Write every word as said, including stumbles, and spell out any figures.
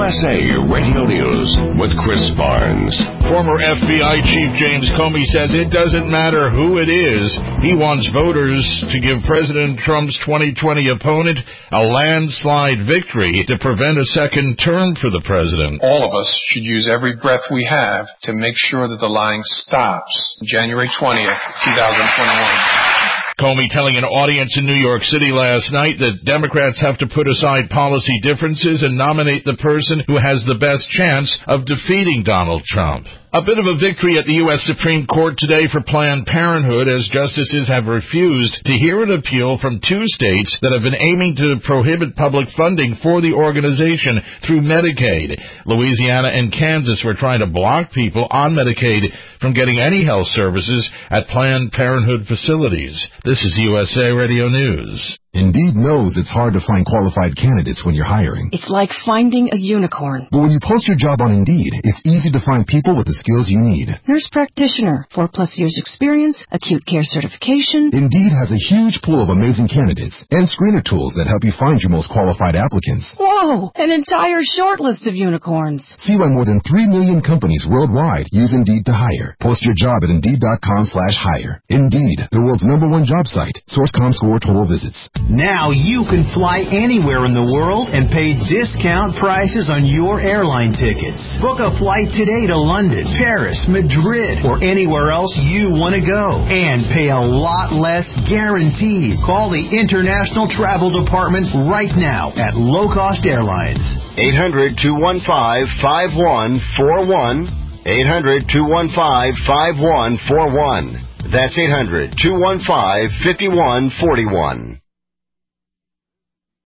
S A Radio News with Chris Barnes. Former F B I Chief James Comey says it doesn't matter who it is. He wants voters to give President Trump's twenty twenty opponent a landslide victory to prevent a second term for the president. All of us should use every breath we have to make sure that the lying stops. January twentieth, twenty twenty-one. Comey telling an audience in New York City last night that Democrats have to put aside policy differences and nominate the person who has the best chance of defeating Donald Trump. A bit of a victory at the U S Supreme Court today for Planned Parenthood, as justices have refused to hear an appeal from two states that have been aiming to prohibit public funding for the organization through Medicaid. Louisiana and Kansas were trying to block people on Medicaid from getting any health services at Planned Parenthood facilities. This is U S A Radio News. Indeed knows it's hard to find qualified candidates when you're hiring. It's like finding a unicorn. But when you post your job on Indeed, it's easy to find people with the skills you need. Nurse practitioner, four plus years experience, acute care certification. Indeed has a huge pool of amazing candidates and screener tools that help you find your most qualified applicants. Whoa, an entire short list of unicorns. See why more than three million companies worldwide use Indeed to hire. Post your job at Indeed.com slash hire. Indeed, the world's number one job site. Source Comscore total visits. Now you can fly anywhere in the world and pay discount prices on your airline tickets. Book a flight today to London, Paris, Madrid, or anywhere else you want to go. And pay a lot less guaranteed. Call the International Travel Department right now at Low Cost Airlines. eight hundred, two one five, five one four one. eight hundred, two one five, five one four one. That's eight hundred, two one five, five one four one.